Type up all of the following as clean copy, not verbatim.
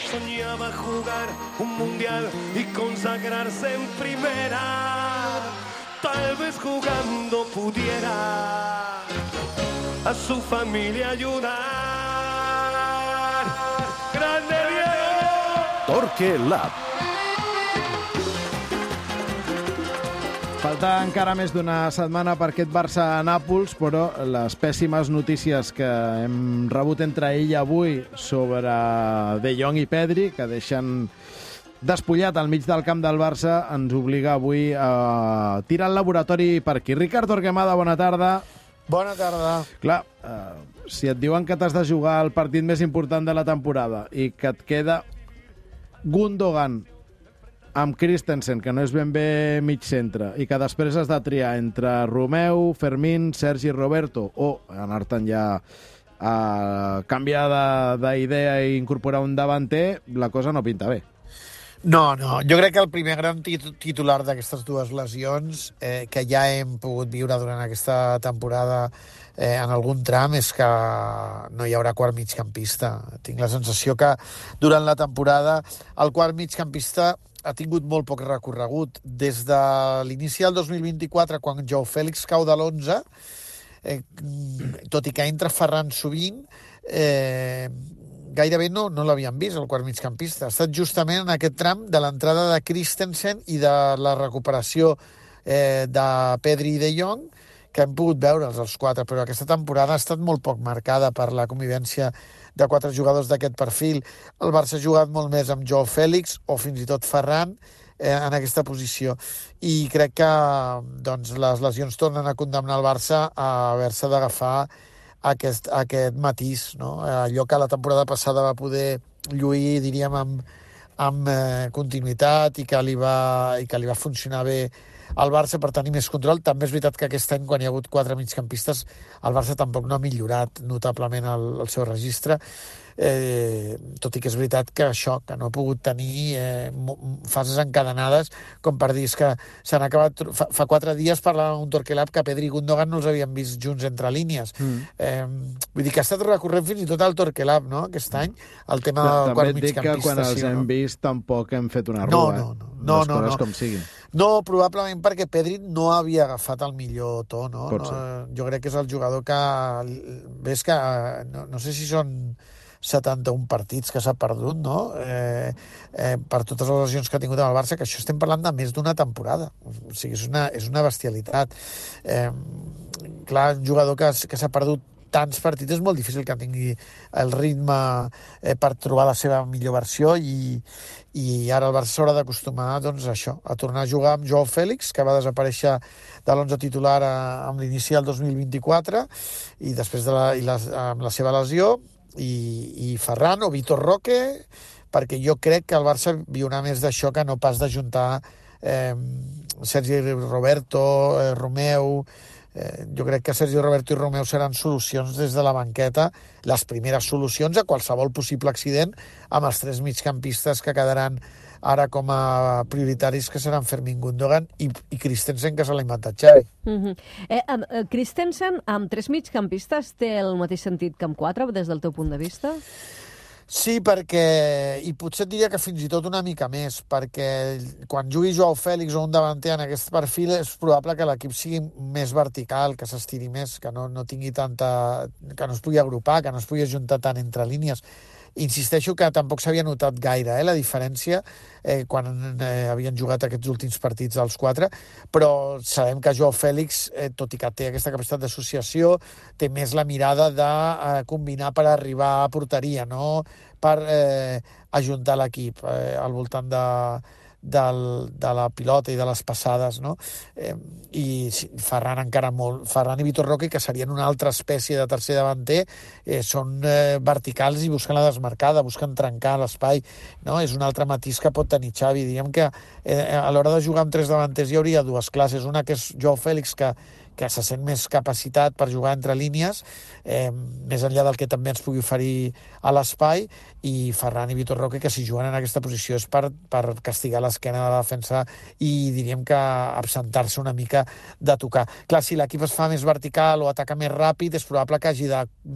soñaba jugar un mundial y consagrarse en primera. Tal vez jugando pudiera a su familia ayudar. ¡Grande Diego! Torque Lab. Falta encara més d'una setmana per aquest Barça-Nàpols, però les pèssimes notícies que hem rebut entre ell avui sobre De Jong i Pedri, que deixen despullat al mig del camp del Barça, ens obliga avui a tirar el laboratori per aquí. Ricard Torquemada, bona tarda. Bona tarda. Clar, si et diuen que t'has de jugar el partit més important de la temporada i que et queda Gundogan amb Christensen, que no és ben bé mig centre, i que després has de triar entre Romeu, Fermín, Sergi Roberto, o anar-te'n ja a canviar d'idea i incorporar un davanter, la cosa no pinta bé. No, jo crec que el primer gran titular d'aquestes dues lesions que ja hem pogut viure durant aquesta temporada en algun tram és que no hi haurà quart migcampista. Tinc la sensació que durant la temporada el quart migcampista ha tingut molt poc recorregut. Des de l'inici del 2024, quan Joao Fèlix cau de l'11, tot i que entra Ferran sovint, gairebé no l'havien vist, el quart migcampista. Ha estat justament en aquest tram de l'entrada de Christensen i de la recuperació de Pedri i De Jong, que hem pogut veure'ls els quatre, però aquesta temporada ha estat molt poc marcada per la convivència de quatre jugadors d'aquest perfil. El Barça ha jugat molt més amb Joao Fèlix o fins i tot Ferran en aquesta posició. I crec que doncs, les lesions tornen a condemnar el Barça a haver-se d'agafar aquest matís, no? Allò que la temporada passada va poder lluir, diríem, amb continuïtat i que li va funcionar bé al Barça per tenir més control. També és veritat que aquest any, quan hi ha hagut quatre migcampistes, el Barça tampoc no ha millorat notablement el seu registre, tot i que és veritat que això, que no ha pogut tenir fases encadenades, com per dir que s'han acabat... Fa 4 dies parlàvem amb un Torque Lab que Pedri i Gundogan no els havien vist junts entre línies. Vull dir que ha estat recurrent fins i tot al Torque Lab, no?, aquest any, el tema del quart migcampista. També et dic que quan els hem vist tampoc hem fet una rua, no, les coses com siguin. No, probablement perquè Pedri no havia agafat el millor to, no? Jo crec que és el jugador que... Ves que no sé si són 71 partits que s'ha perdut, no? Per totes les lesions que ha tingut amb el Barça, que això estem parlant de més d'una temporada. O sigui, és una bestialitat. Clar, un jugador que s'ha perdut tants partits és molt difícil que tingui el ritme per trobar la seva millor versió i ara el Barça s'haurà d'acostumar doncs, a tornar a jugar amb Joao Fèlix, que va desaparèixer de l'11 titular amb l'inici del 2024 i després amb la seva lesió, i Ferran o Vitor Roque, perquè jo crec que el Barça viurà més d'això que no pas d'ajuntar Sergi Roberto, Romeu. Jo crec que Sergi Roberto i Romeu seran solucions des de la banqueta, les primeres solucions a qualsevol possible accident, amb els 3 migcampistes que quedaran ara com a prioritaris, que seran Fermín, Gundogan i Christensen, que se l'ha inventat Xavi. Christensen amb 3 migcampistes té el mateix sentit que amb 4, des del teu punt de vista? Sí, i potser et diria que fins i tot una mica més, perquè quan jugui Joao Fèlix o un davanter en aquest perfil és probable que l'equip sigui més vertical, que s'estiri més, que no tingui tanta... que no es pugui agrupar, que no es pugui ajuntar tant entre línies. Insisteixo que tampoc s'havia notat gaire la diferència quan havien jugat aquests últims partits dels 4, però sabem que Joao Fèlix, tot i que té aquesta capacitat d'associació, té més la mirada de combinar per arribar a porteria, no per ajuntar l'equip al voltant de la pilota i de les passades, no? I Ferran encara molt. Ferran i Vitor Roque, que serien una altra espècie de tercer davanter, són verticals i busquen la desmarcada, busquen trencar l'espai, no? És un altre matís que pot tenir Xavi. Diguem que a l'hora de jugar amb 3 davanters hi hauria 2 classes. Una que és Joao Fèlix, que se sent més capacitat per jugar entre línies, més enllà del que també ens pugui oferir a l'espai, i Ferran i Vitor Roque, que si juguen en aquesta posició és per castigar l'esquena de la defensa i diríem que absentar-se una mica de tocar. Clar, si l'equip es fa més vertical o ataca més ràpid, és probable que hagi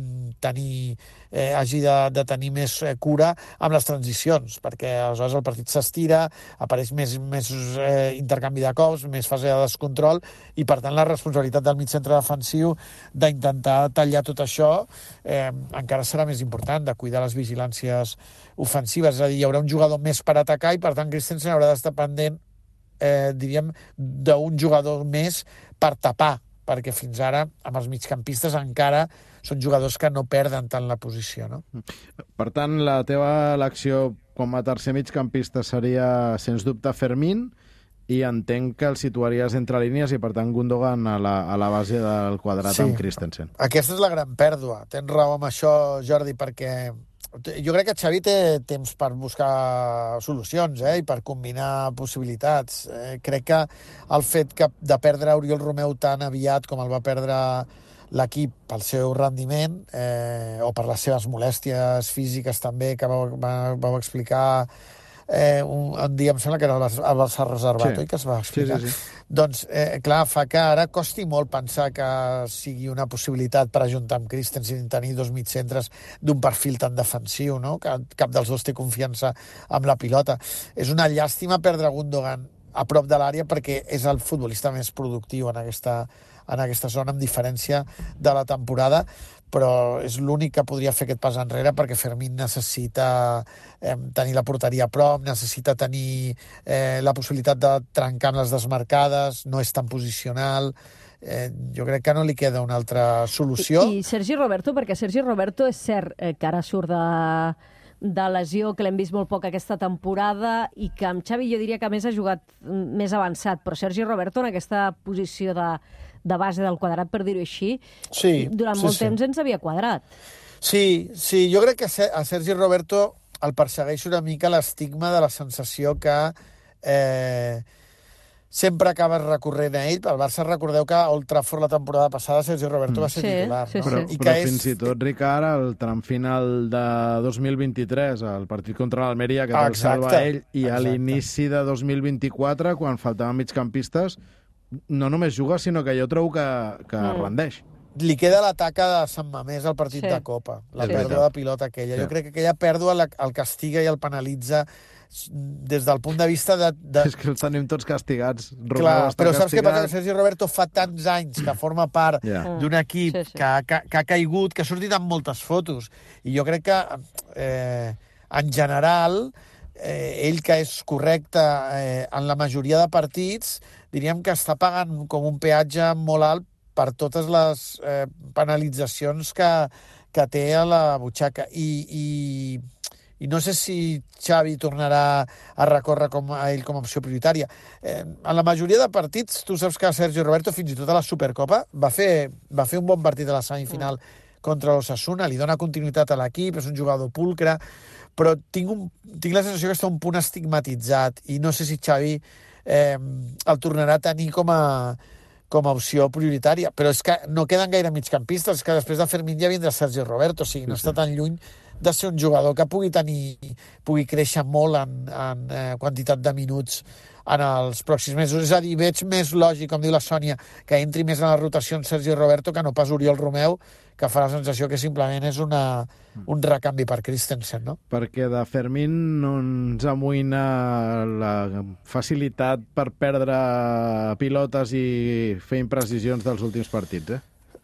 de tenir més cura amb les transicions, perquè aleshores el partit s'estira, apareix més intercanvi de cops, més fase de descontrol, i per tant la responsabilitat del mig centre defensiu d'intentar tallar tot això encara serà més important, de cuidar les vigilàncies ofensives, és a dir, hi haurà un jugador més per atacar i per tant Christensen haurà d'estar pendent diríem, d'un jugador més per tapar, perquè fins ara amb els migcampistes encara són jugadors que no perden tant la posició, no? Per tant, la teva elecció com a tercer migcampista seria, sens dubte, Fermín, i entenc que el situaries entre línies i, per tant, Gundogan a la base del quadrat amb Christensen. Aquesta és la gran pèrdua. Tens raó amb això, Jordi, perquè jo crec que Xavi té temps per buscar solucions i per combinar possibilitats. Crec que el fet de perdre Oriol Romeu tan aviat com el va perdre l'equip pel seu rendiment o per les seves molèsties físiques també, que vau explicar un dia, em sembla que era el Barça reservat, oi, que es va explicar? Sí. Doncs, clar, fa que ara costi molt pensar que sigui una possibilitat per ajuntar amb Christensen i tenir dos mitjcentres d'un perfil tan defensiu, no? Que cap dels dos té confiança amb la pilota. És una llàstima perdre Gundogan a prop de l'àrea perquè és el futbolista més productiu en aquesta zona, amb diferència de la temporada, però és l'únic que podria fer aquest pas enrere perquè Fermín necessita tenir la porteria a prop, necessita tenir la possibilitat de trencar amb les desmarcades, no és tan posicional. Jo crec que no li queda una altra solució. I Sergi Roberto, perquè Sergi Roberto és cert que ara surt de lesió, que l'hem vist molt poc aquesta temporada i que amb Xavi jo diria que a més ha jugat més avançat, però Sergi Roberto en aquesta posició de base del quadrat, per dir-ho així, durant molt temps ens havia quadrat. Sí, jo crec que a Sergi Roberto el persegueix una mica l'estigma de la sensació que sempre acabes recorrent a ell. El Barça, recordeu que a Old Trafford la temporada passada Sergi Roberto va ser titular. Sí. Però fins i tot, Ricard, al tram final de 2023, el partit contra l'Almeria, que te'l salva ell, i a l'inici de 2024, quan faltaven migcampistes, no només juga, sinó que jo trobo que rendeix. Li queda l'ataca de Sant Mamés al partit de Copa, la pèrdua de pilota aquella. Jo crec que aquella pèrdua el castiga i el penalitza des del punt de vista de... És que els tenim tots castigats. Clar, però saps què passa? Sergi Roberto fa tants anys que forma part d'un equip que ha caigut, que ha sortit amb moltes fotos. I jo crec que, en general, ell, que és correcte en la majoria de partits, diríem que està pagant com un peatge molt alt per totes les penalitzacions que té a la butxaca. I no sé si Xavi tornarà a recórrer a ell com a opció prioritària. En la majoria de partits, tu saps que Sergi Roberto, fins i tot a la Supercopa, va fer un bon partit a la semifinal contra l'Osasuna, li dona continuïtat a l'equip, és un jugador pulcre, però tinc la sensació que està un punt estigmatitzat i no sé si Xavi el tornarà a tenir com a opció prioritària, però és que no queden gaire migcampistes, és que després de Fermín ja vindrà Sergi Roberto, o sigui, no està tan lluny de ser un jugador que pugui créixer molt en quantitat de minuts en els pròxims mesos. És a dir, veig més lògic, com diu la Sònia, que entri més en la rotació en Sergi Roberto que no pas Oriol Romeu, que fa la sensació que simplement és un recanvi per Christensen, no? Perquè de Fermín no ens amoïna la facilitat per perdre pilotes i fer imprecisions dels últims partits,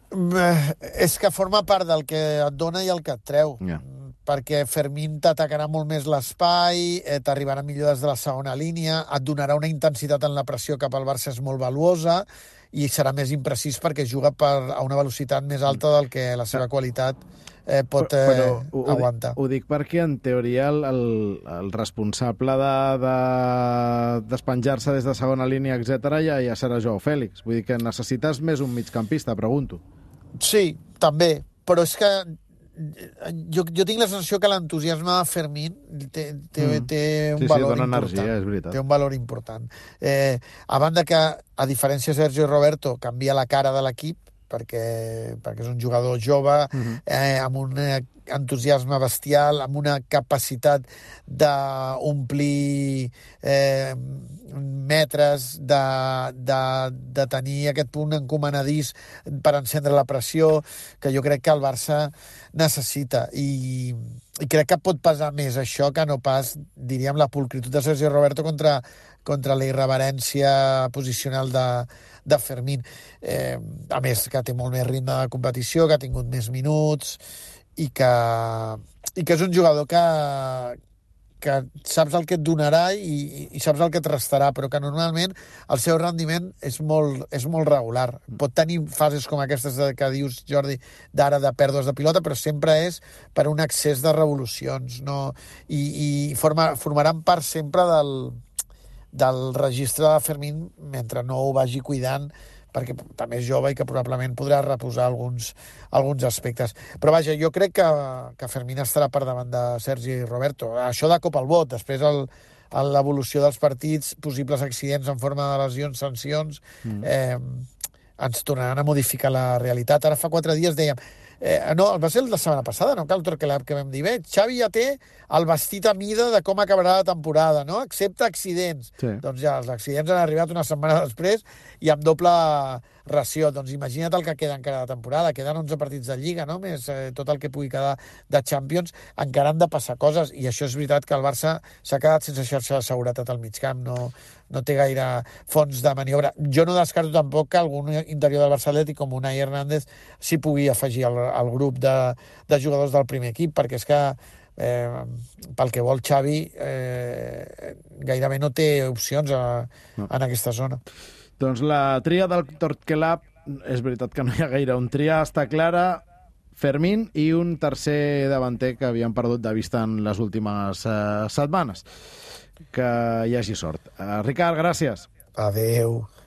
És que forma part del que et dona i el que et treu. Perquè Fermín t'atacarà molt més l'espai, t'arribarà millor des de la segona línia, et donarà una intensitat en la pressió cap al Barça és molt valuosa i serà més imprecís perquè juga a una velocitat més alta del que la seva qualitat pot aguantar. Ho dic perquè, en teoria, el responsable de despenjar-se des de segona línia, etc., ja serà Joao Fèlix. Vull dir que necessites més un migcampista, pregunto. Sí, també, però és que jo tinc la sensació que l'entusiasme de Fermín té un valor dona important. energia, és veritat. Té un valor important. A banda que, a diferència de Sergio Roberto, canvia la cara de l'equip, perquè és un jugador jove, amb un entusiasme bestial, amb una capacitat d'omplir metres, de tenir aquest punt encomanadís per encendre la pressió, que jo crec que el Barça necessita. I crec que pot pesar més això que no pas, diríem, la pulcritud de Sergio Roberto contra la irreverència posicional de Fermín. A més, que té molt més ritme de competició, que ha tingut més minuts i que és un jugador que saps el que et donarà i saps el que et restarà, però que normalment el seu rendiment és molt regular. Pot tenir fases com aquestes que dius, Jordi, d'ara de pèrdues de pilota, però sempre és per un excés de revolucions, no? I formaran part sempre del registre de Fermín mentre no ho vagi cuidant, perquè també és jove i que probablement podrà reposar alguns aspectes. Però vaja, jo crec que Fermín estarà per davant de Sergi Roberto. Això de cop al vot, després l'evolució dels partits, possibles accidents en forma de lesions, sancions, ens tornaran a modificar la realitat. Ara fa 4 dies dèiem, no, va ser la setmana passada, no? Que el Torquelab, que vam dir, bé, Xavi ja té el vestit a mida de com acabarà la temporada, no? Excepte accidents. Sí. Doncs ja, els accidents han arribat una setmana després i amb doble ració. Doncs imagina't el que queda encara de temporada. Queden 11 partits de Lliga, no? Més tot el que pugui quedar de Champions. Encara han de passar coses, i això és veritat que el Barça s'ha quedat sense xarxa de seguretat al migcamp, no té gaire fons de maniobra. Jo no descarto tampoc que algun interior del Barça Atlètic, com Unai Hernández, s'hi pugui afegir al grup de jugadors del primer equip, perquè és que pel que vol Xavi gairebé no té opcions en aquesta zona. Doncs la tria del Torquelab, és veritat que no hi ha gaire un tria, està clara, Fermín i un tercer davanter que havien perdut de vista en les últimes setmanes. Que hi hagi sort. Ricard, gràcies. Adeu.